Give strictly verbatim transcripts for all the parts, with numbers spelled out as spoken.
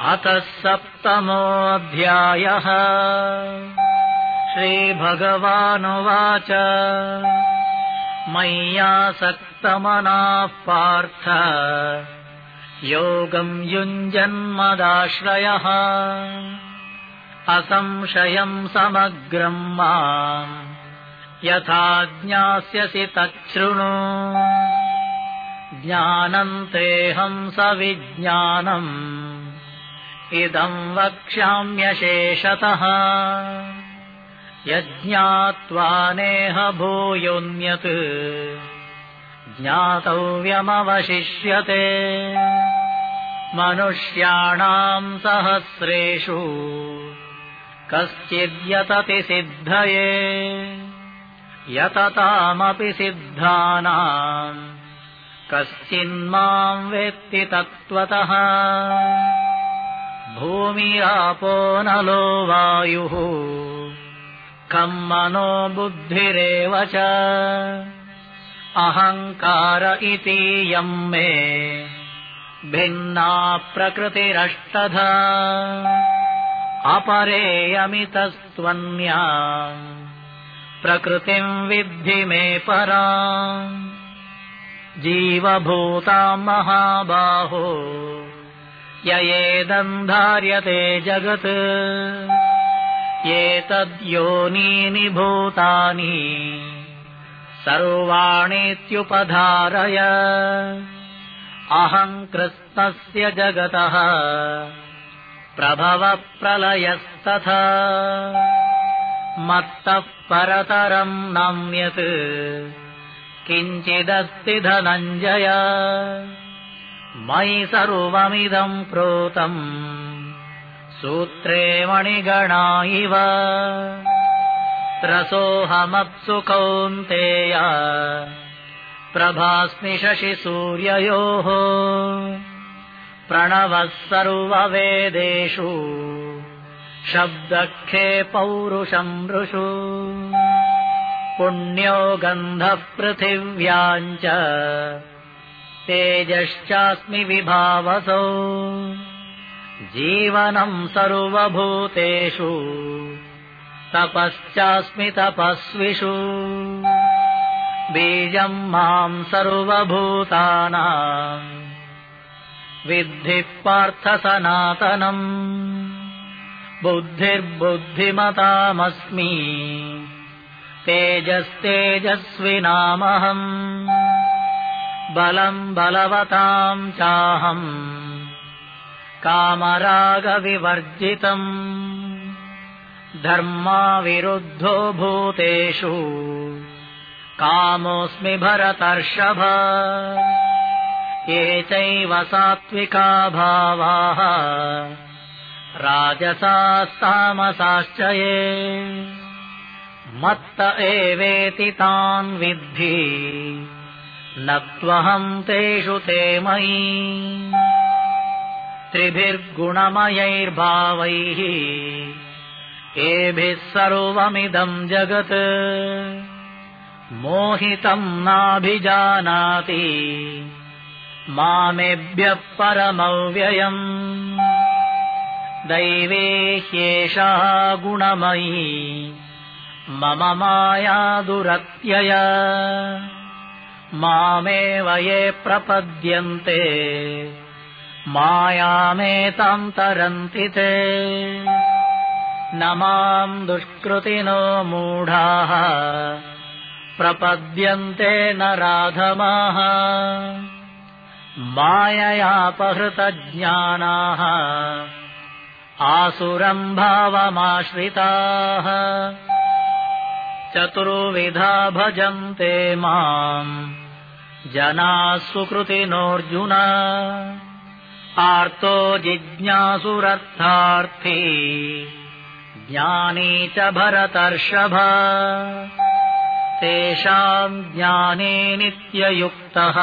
अतः सप्तमोऽध्यायः। श्रीभगवानुवाच मय्यासक्तमनः पार्थ योगं युञ्जन्मदाश्रयः असंशयं समग्रं माम् यथा ज्ञास्यसि तच्छृणु। ज्ञानं तेऽहं सविज्ञानम् इदं वक्ष्याम्यशेषतः। यज्ञात्वा नेह भूयोऽन्यत् ज्ञातव्यमवशिष्यते। मनुष्याणां सहस्रेषु कश्चिद्यतति सिद्धये यततामपि सिद्धानां कश्चिन्मां वेत्ति तत्त्वतः। भूमिरापो नलो वायुः खं मनो बुद्धिरेव च अहङ्कार इतीयं मे भिन्ना प्रकृतिरष्टधा। अपरेयमितस्त्वन्या प्रकृतिं विद्धि मे पराम्। जीवभूतां महाबाहो ययेदन्धार्यते जगत् एतद्योनीनि भूतानि सर्वाणीत्युपधारय। अहं कृत्स्नस्य जगतः प्रभवः प्रलयस्तथा। मत्तः परतरं नान्यत् किञ्चिदस्ति धनञ्जय। मयि सर्वमिदं प्रोतम् सूत्रे मणिगणा इव। रसोऽहमप्सु कौन्तेय प्रभास्मि शशिसूर्ययोः। प्रणवः सर्ववेदेषु शब्दखे पौरुषं मृषु। पुण्यो गन्धः पृथिव्याम् च तेजश्चास्मि विभावसौ। जीवनं सर्वभूतेषु तपश्चास्मि तपस्विषु। बीजं मां सर्वभूतानां विद्धि पार्थ सनातनम्। बुद्धिर्बुद्धिमतामस्मि तेजस्तेजस्विनामहम्। बलं बलवतां चाहम् कामरागविवर्जितम्। धर्माविरुद्धो भूतेषु कामोऽस्मि भरतर्षभ। ये चैव सात्विका भावाः राजसास्तामसाश्च ये मत्त एवेति तान् विद्धि न त्वहं तेषु ते मयि। त्रिभिर्गुणमयैर्भावैः एभिः सर्वमिदं जगत्। मोहितं नाभिजानाति मामेभ्यः परमव्ययम्। दैवे ह्येषा गुणमयी मम माया दुरत्यया। मामेव ये प्रपद्यन्ते मायामेतां तरन्ति ते। न मां दुष्कृतिनो मूढाः प्रपद्यन्ते नराधमाः। माययापहृतज्ञानाः आसुरं भावमाश्रिताः। चतुर्विधा भजन्ते माम् जनाः सुकृतिनोऽर्जुन। आर्तो जिज्ञासुरर्थार्थी ज्ञानी च भरतर्षभ। तेषां ज्ञाने नित्ययुक्तः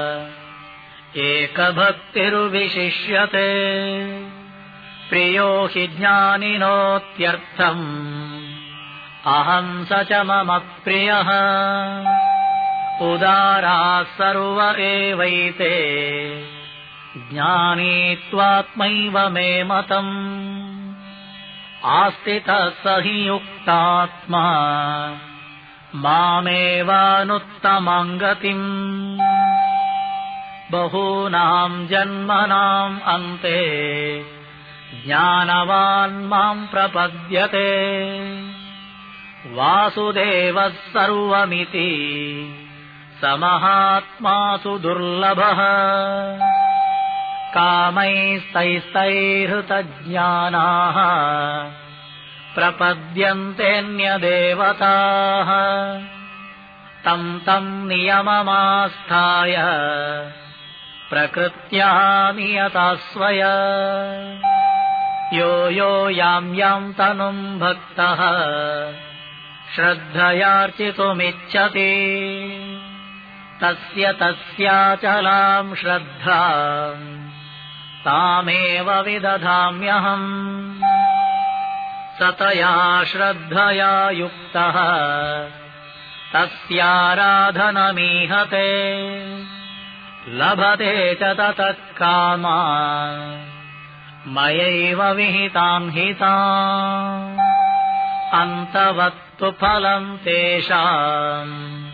एकभक्तिर्विशिष्यते। प्रियो हि ज्ञानिनोत्यर्थम् अहं स च मम प्रियः। उदाराः सर्व एवैते ज्ञानी त्वात्मैव मे मतम् आस्थितः स हि युक्तात्मा मामेवानुत्तमाम् गतिम् बहूनाम् जन्मनाम् अन्ते ज्ञानवान् माम् प्रपद्यते वासुदेवः सर्वमिति स महात्मासु दुर्लभः कामैस्तैस्तैर्हृतज्ञानाः प्रपद्यन्तेऽन्यदेवताः तम् तम् नियममास्थाय प्रकृत्या नियता स्वया यो यो याम् याम् तनुम् भक्तः श्रद्धयार्चितुमिच्छति तस्य तस्याचलाम् श्रद्धाम् तामेव विदधाम्यहम् सतया श्रद्धया युक्तः तस्याराधनमीहते लभते च ततः कामान् मयैव विहिताम् हिताम् अन्तवत्तु फलम् तेषाम्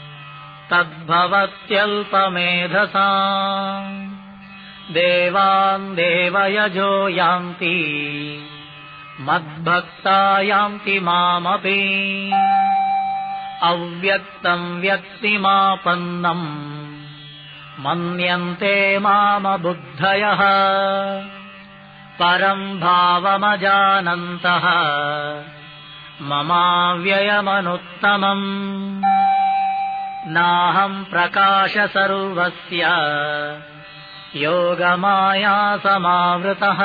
तद्भवत्यल्पमेधसाम् देवान् देवयजो यान्ति मद्भक्ता यान्ति मामपि अव्यक्तम् व्यक्तिमापन्नम् मन्यन्ते मामबुद्धयः परम् भावमजानन्तः ममाव्ययमनुत्तमम् नाहम् प्रकाश सर्वस्य योगमाया समावृतः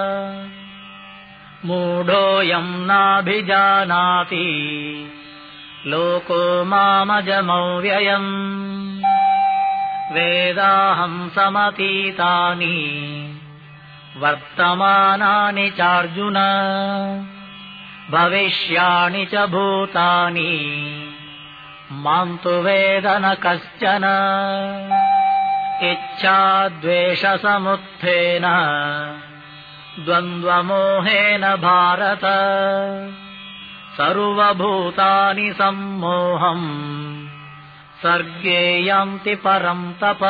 मूढोऽयम् नाभिजानाति लोको मामजमव्ययम् वेदाहम् समतीतानि वर्तमानानि चार्जुन भविष्याणि च भूतानि माम् तु वेद न कश्चन इच्छाद्वेषसमुत्थेन द्वन्द्वमोहेन भारत सर्वभूतानि सम्मोहम् सर्गे यान्ति परम् तप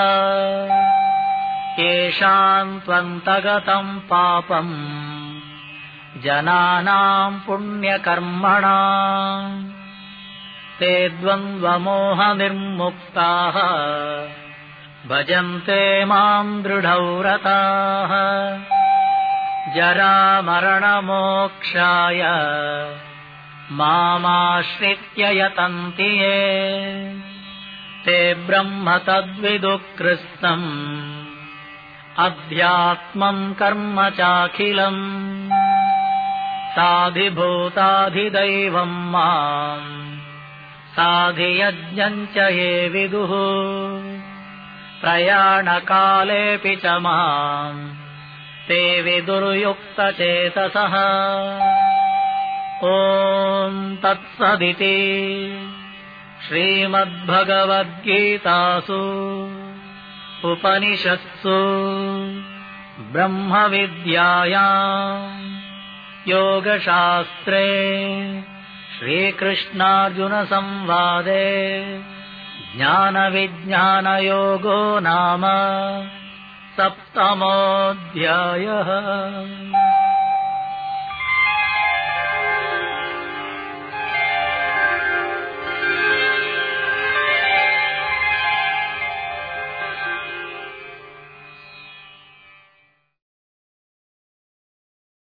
येषाम् त्वन्तगतम् पापम् जनानाम् पुण्यकर्मणाम् ते द्वन्द्वमोहनिर्मुक्ताः भजन्ते माम् दृढव्रताः जरामरणमोक्षाय मामाश्रित्य यतन्ति ये ते ब्रह्म तद्विदुः कृत्स्नम् अध्यात्मम् कर्म चाखिलम् साधिभूताधिदैवम् माम् साधियज्ञम् च ये विदुः प्रयाणकालेऽपि च माम् ते विदुर्युक्तचेतसः ॐ तत्सदिति श्रीमद्भगवद्गीतासु उपनिषत्सु ब्रह्मविद्यायाम् योगशास्त्रे श्रीकृष्णार्जुनसंवादे ज्ञानविज्ञानयोगो नाम सप्तमोऽध्यायः।